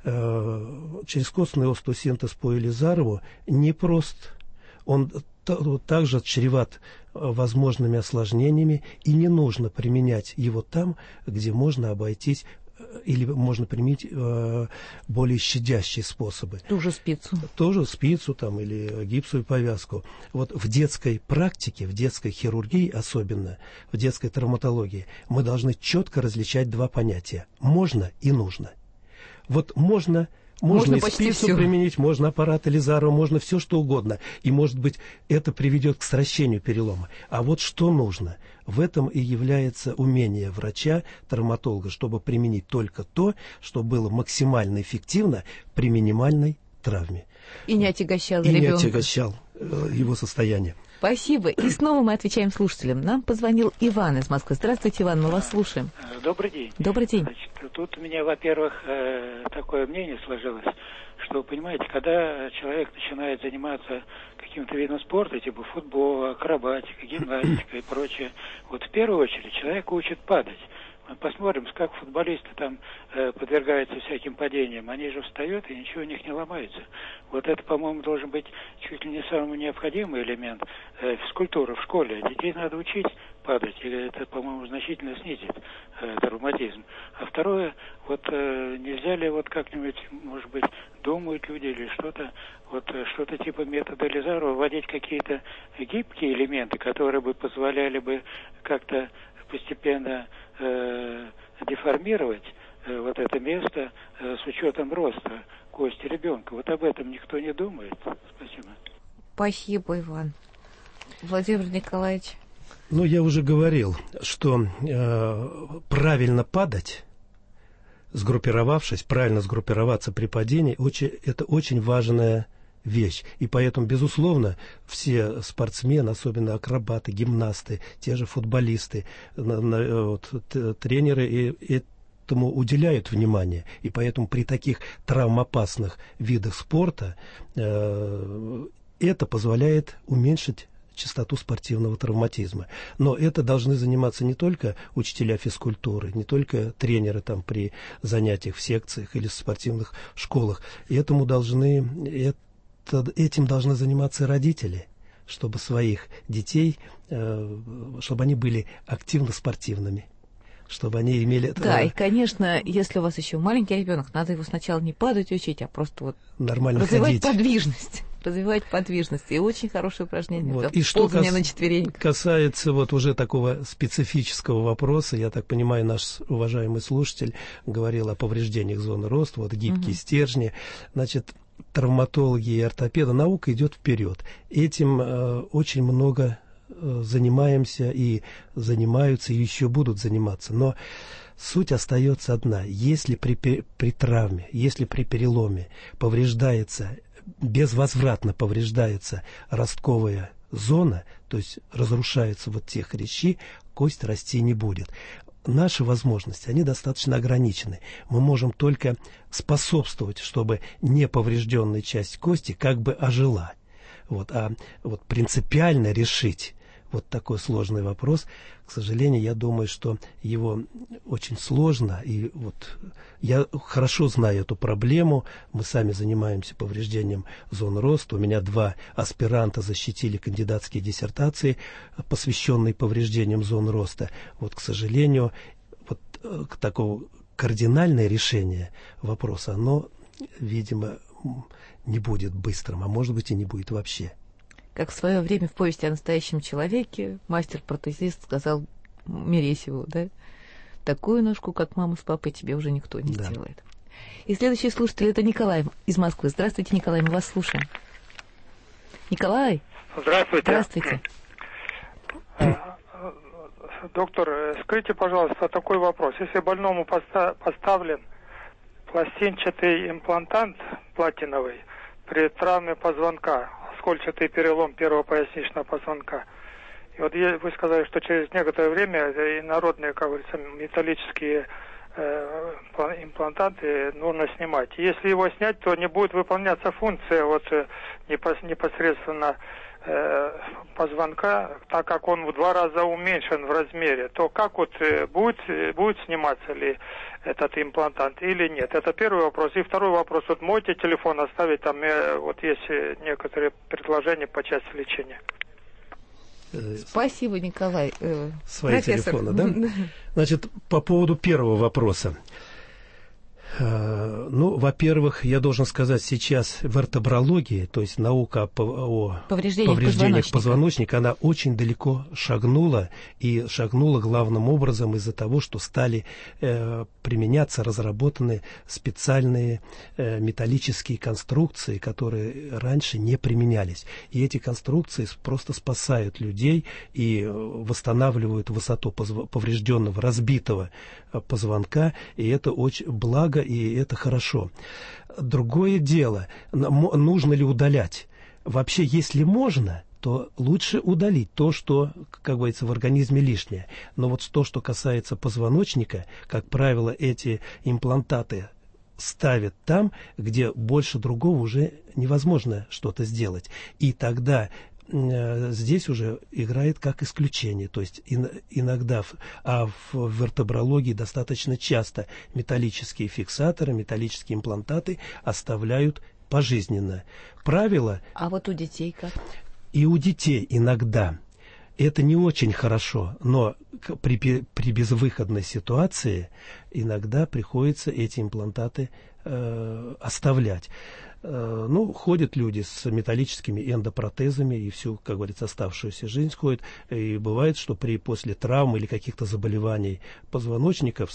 Черезкостный остеосинтез по Элизарову непрост. Он также чреват возможными осложнениями, и не нужно применять его там, где можно обойтись или можно применить более щадящие способы. Ту же спицу. Тоже спицу или гипсовую повязку. Вот в детской практике, в детской хирургии особенно, в детской травматологии, мы должны четко различать два понятия. Можно и нужно. Вот можно Можно и спицу применить, можно аппарат Элизарова, можно все что угодно. И, может быть, это приведет к сращению перелома. А вот что нужно? В этом и является умение врача, травматолога, чтобы применить только то, что было максимально эффективно при минимальной травме. И не отягощал ребенка. И не отягощал его состояние. Спасибо. И снова мы отвечаем слушателям. Нам позвонил Иван из Москвы. Здравствуйте, Иван, мы вас слушаем. Добрый день. Добрый день. Значит, тут у меня, во-первых, такое мнение сложилось, что, понимаете, когда человек начинает заниматься каким-то видом спорта, типа футбола, акробатика, гимнастика и прочее, вот в первую очередь человек учит падать. Мы посмотрим, как футболисты там подвергаются всяким падениям. Они же встают, и ничего у них не ломается. Вот это, по-моему, должен быть чуть ли не самый необходимый элемент физкультуры в школе. Детей надо учить падать, и это, по-моему, значительно снизит травматизм. А второе, вот нельзя ли вот как-нибудь, может быть, думают люди или что-то, вот что-то типа метода Элизарова, вводить какие-то гибкие элементы, которые бы позволяли бы как-то постепенно деформировать вот это место с учетом роста кости ребенка. Вот об этом никто не думает. Спасибо. Спасибо, Иван. Владимир Николаевич. Ну, я уже говорил, что правильно падать, сгруппировавшись, правильно сгруппироваться при падении, это очень важная вещь. И поэтому, безусловно, все спортсмены, особенно акробаты, гимнасты, те же футболисты, тренеры этому уделяют внимание. И поэтому при таких травмоопасных видах спорта это позволяет уменьшить частоту спортивного травматизма. Но это должны заниматься не только учителя физкультуры, не только тренеры там при занятиях в секциях или в спортивных школах. Этим должны заниматься родители, чтобы своих детей, чтобы они были активно спортивными, чтобы они имели... Да, и, конечно, если у вас еще маленький ребенок, надо его сначала не падать учить, а просто вот нормально развивать подвижность. Развивать подвижность. И очень хорошее упражнение. Вот. И что на четвереньках. Касается вот уже такого специфического вопроса, я так понимаю, наш уважаемый слушатель говорил о повреждениях зоны роста, вот гибкие стержни. Значит, травматологи и ортопеды, наука идет вперед. Этим очень много занимаемся и занимаются, и еще будут заниматься. Но суть остается одна. Если при травме, если при переломе безвозвратно повреждается ростковая зона, то есть разрушаются вот те хрящи, кость расти не будет. Наши возможности, они достаточно ограничены. Мы можем только способствовать, чтобы неповрежденная часть кости как бы ожила. А принципиально решить вот такой сложный вопрос, к сожалению, я думаю, что его очень сложно. И вот я хорошо знаю эту проблему. Мы сами занимаемся повреждением зон роста. У меня 2 аспиранта защитили кандидатские диссертации, посвященные повреждениям зон роста. Вот, к сожалению, такого кардинальное решение вопроса, оно, видимо, не будет быстрым, а может быть и не будет вообще. Как в свое время в повести о настоящем человеке мастер-протезист сказал Мересьеву, да? Такую ножку, как мама с папой, тебе уже никто не сделает. И следующий слушатель — это Николай из Москвы. Здравствуйте, Николай, мы вас слушаем. Николай? Здравствуйте. Здравствуйте. Доктор, скажите, пожалуйста, такой вопрос. Если больному поставлен пластинчатый имплантант платиновый при травме позвонка, скольчатый перелом первого поясничного позвонка, и вот вы сказали, что через некоторое время инородные, как говорится, металлические имплантанты нужно снимать. Если его снять, то не будет выполняться функция непосредственно позвонка, так как он в 2 раза уменьшен в размере, то как будет сниматься ли этот имплантант или нет? Это первый вопрос. И второй вопрос. Можете телефон оставить, там есть некоторые предложения по части лечения. Спасибо, Николай. Свои телефоны, да? Значит, по поводу первого вопроса. Ну, во-первых, я должен сказать, сейчас вертебрология, то есть наука о повреждениях позвоночника, она очень далеко шагнула, и шагнула главным образом из-за того, что стали применяться, разработаны специальные металлические конструкции, которые раньше не применялись. И эти конструкции просто спасают людей и восстанавливают высоту поврежденного, разбитого позвонка, и это очень благо, и это хорошо. Другое дело, нужно ли удалять? Вообще, если можно, то лучше удалить то, что, как говорится, в организме лишнее. Но вот то, что касается позвоночника, как правило, эти имплантаты ставят там, где больше другого уже невозможно что-то сделать. И тогда здесь уже играет как исключение. То есть иногда, а в вертебрологии достаточно часто металлические фиксаторы, металлические имплантаты оставляют пожизненно. Правило... А вот у детей как? И у детей иногда. Это не очень хорошо, но при безвыходной ситуации иногда приходится эти имплантаты оставлять. Ну, ходят люди с металлическими эндопротезами и всю, как говорится, оставшуюся жизнь ходят. И бывает, что после травм или каких-то заболеваний позвоночника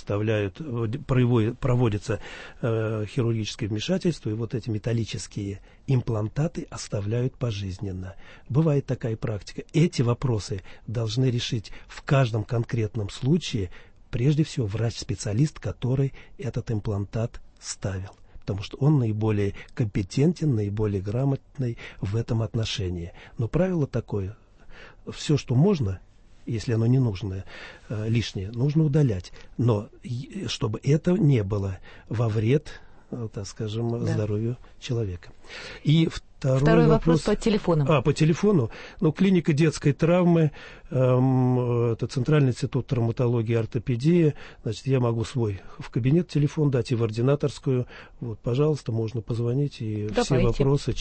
проводится хирургическое вмешательство, и вот эти металлические имплантаты оставляют пожизненно. Бывает такая практика. Эти вопросы должны решить в каждом конкретном случае прежде всего врач-специалист, который этот имплантат ставил. Потому что он наиболее компетентен, наиболее грамотный в этом отношении. Но правило такое: все, что можно, если оно не нужное, лишнее, нужно удалять. Но чтобы это не было во вред, так скажем, здоровью человека. И второй вопрос по телефону. По телефону. Ну, клиника детской травмы, это Центральный институт травматологии и ортопедии. Значит, я могу свой в кабинет телефон дать и в ординаторскую. Вот, пожалуйста, можно позвонить. И давайте. Все вопросы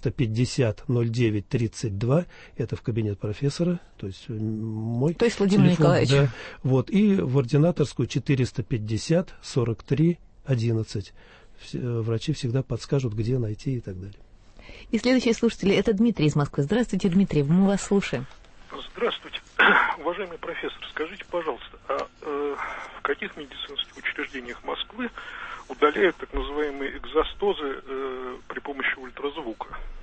450-09-32. Это в кабинет профессора. То есть мой То есть Владимир телефон, Николаевич. Да. Вот, и в ординаторскую 450-43-11. Врачи всегда подскажут, где найти и так далее. И следующий слушатель — это Дмитрий из Москвы. Здравствуйте, Дмитрий, мы вас слушаем. Здравствуйте. Уважаемый профессор, скажите, пожалуйста, в каких медицинских учреждениях Москвы удаляют так называемые экзостозы при помощи ультразвука?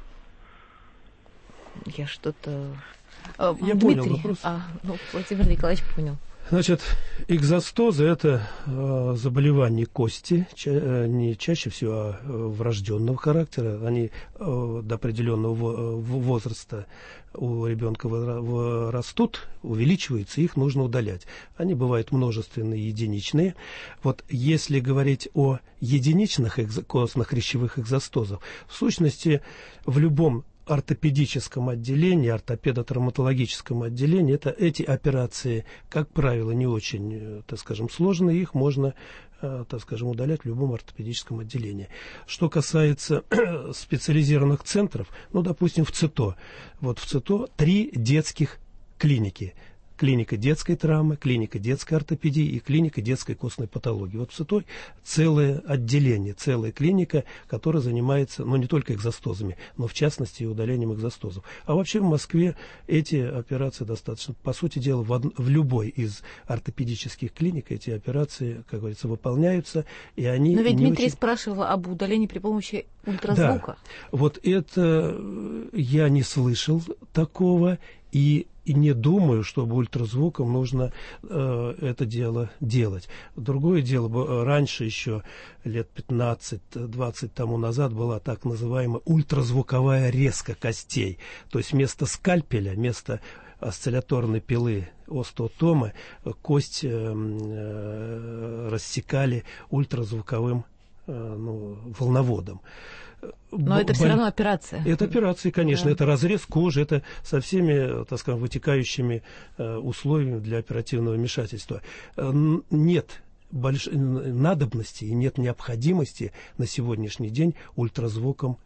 Я что-то... Я Дмитрий, понял вопрос. Владимир Николаевич понял. Значит, экзостозы – это заболевания кости, не чаще всего, а врожденного характера. Они до определенного возраста у ребенка растут, увеличиваются, их нужно удалять. Они бывают множественные, единичные. Вот если говорить о единичных костно-хрящевых экзостозах, в сущности, в любом ортопедическом отделении, ортопедо-травматологическом отделении, эти операции, как правило, не очень, так скажем, сложные, их можно, так скажем, удалять в любом ортопедическом отделении. Что касается специализированных центров, ну, допустим, в ЦИТО. Вот в ЦИТО 3 детских клиники. Клиника детской травмы, клиника детской ортопедии и клиника детской костной патологии. Вот в ЦИТО целое отделение, целая клиника, которая занимается, ну, не только экзостозами, но в частности и удалением экзостозов. А вообще в Москве эти операции достаточно, по сути дела, в любой из ортопедических клиник эти операции, как говорится, выполняются, и они... Но ведь Дмитрий спрашивал об удалении при помощи ультразвука. Да, вот это я не слышал такого, и не думаю, чтобы ультразвуком нужно это дело делать. Другое дело, раньше еще лет 15-20 тому назад была так называемая ультразвуковая резка костей. То есть вместо скальпеля, вместо осцилляторной пилы остеотомы кость рассекали ультразвуковым волноводом. Но это все равно операция. Это операция, конечно. Да. Это разрез кожи, это со всеми, так скажем, вытекающими условиями для оперативного вмешательства. Нет надобности и нет необходимости на сегодняшний день ультразвуком,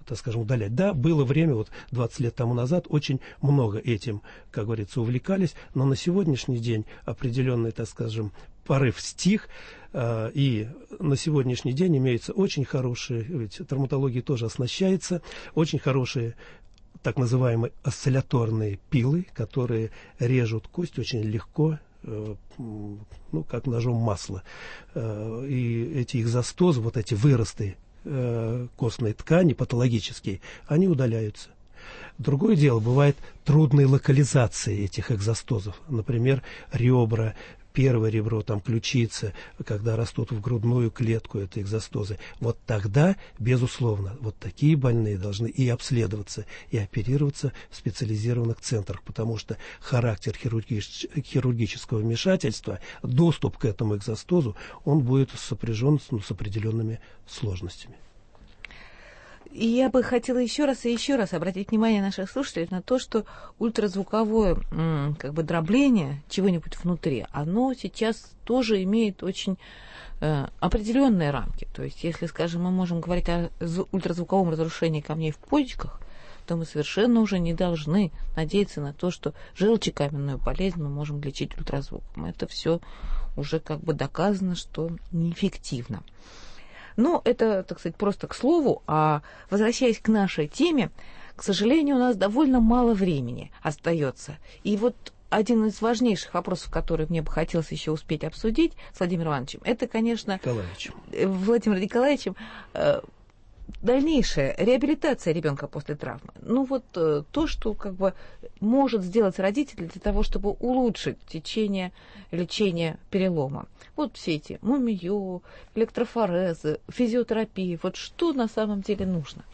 так скажем, удалять. Да, было время, вот 20 лет тому назад, очень много этим, как говорится, увлекались, но на сегодняшний день определенный, так скажем, порыв стих, и на сегодняшний день имеются очень хорошие, ведь травматология тоже оснащается, очень хорошие так называемые осцилляторные пилы, которые режут кость очень легко, как ножом масло. И эти экзостозы, вот эти выросты костной ткани патологические, они удаляются. Другое дело, бывает трудные локализации этих экзостозов. Например, ребра, первое ребро, там ключица, когда растут в грудную клетку, это экзостозы. Вот тогда, безусловно, вот такие больные должны и обследоваться, и оперироваться в специализированных центрах, потому что характер хирургического вмешательства, доступ к этому экзостозу, он будет сопряжен с определенными сложностями. И я бы хотела еще раз обратить внимание наших слушателей на то, что ультразвуковое дробление чего-нибудь внутри, оно сейчас тоже имеет очень определенные рамки. То есть, если, скажем, мы можем говорить о ультразвуковом разрушении камней в почках, то мы совершенно уже не должны надеяться на то, что желчекаменную болезнь мы можем лечить ультразвуком. Это все уже доказано, что неэффективно. Но это, так сказать, просто к слову. А возвращаясь к нашей теме, к сожалению, у нас довольно мало времени остается. И вот один из важнейших вопросов, который мне бы хотелось еще успеть обсудить с Владимиром Ивановичем, это, конечно, Владимиром Николаевичем, дальнейшая реабилитация ребенка после травмы. То, что может сделать родитель для того, чтобы улучшить течение лечения перелома. Вот все эти мумию, электрофорезы, физиотерапии. Вот что на самом деле нужно?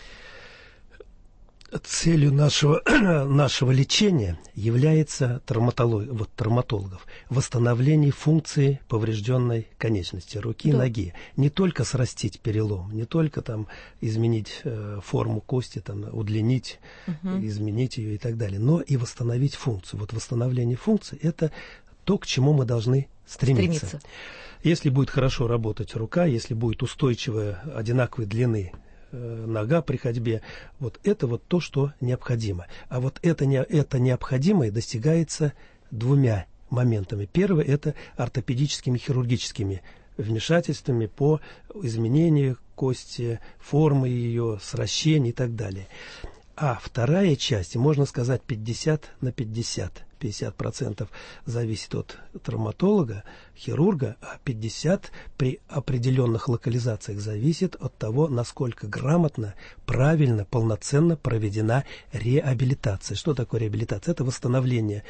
Целью нашего лечения является травматологов восстановление функции поврежденной конечности, руки, ноги. Не только срастить перелом, не только изменить форму кости, удлинить, изменить ее и так далее, но и восстановить функцию. Вот восстановление функции – это то, к чему мы должны стремиться. Если будет хорошо работать рука, если будет устойчивая, одинаковой длины нога при ходьбе, вот это то, что необходимо. А вот это необходимое достигается двумя моментами. Первое – это ортопедическими, хирургическими вмешательствами по изменению кости, формы ее, сращения и так далее. А вторая часть, можно сказать, 50 на 50. 50% зависит от травматолога, хирурга, а 50% при определенных локализациях зависит от того, насколько грамотно, правильно, полноценно проведена реабилитация. Что такое реабилитация? Это восстановление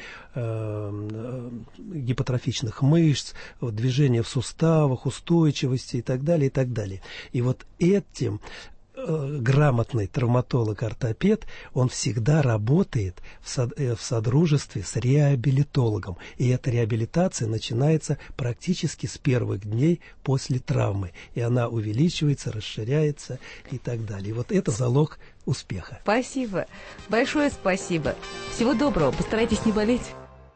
гипотрофичных мышц, движения в суставах, устойчивости и так далее, и так далее. И вот этим грамотный травматолог-ортопед, он всегда работает в содружестве с реабилитологом. И эта реабилитация начинается практически с первых дней после травмы. И она увеличивается, расширяется и так далее. И вот это залог успеха. Спасибо. Большое спасибо. Всего доброго. Постарайтесь не болеть.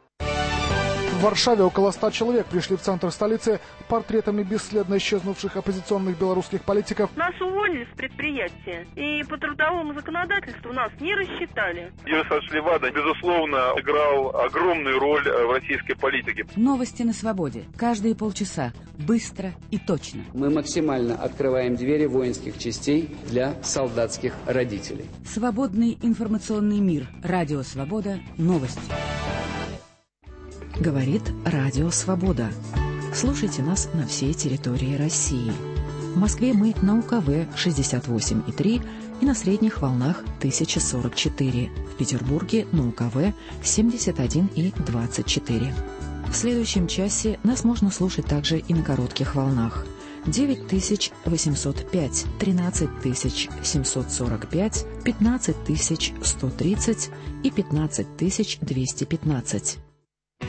В Варшаве около 100 человек пришли в центр столицы портретами бесследно исчезнувших оппозиционных белорусских политиков. Нас уволили с предприятия, и по трудовому законодательству нас не рассчитали. Ярослав Левада, безусловно, играл огромную роль в российской политике. Новости на свободе. Каждые полчаса. Быстро и точно. Мы максимально открываем двери воинских частей для солдатских родителей. Свободный информационный мир. Радио «Свобода». Новости. Говорит Радио Свобода. Слушайте нас на всей территории России. В Москве мы на УКВ 68,3 и на средних волнах 1044. В Петербурге на УКВ 71,24. В следующем часе нас можно слушать также и на коротких волнах. 9805, 13745, 15130 и 15215.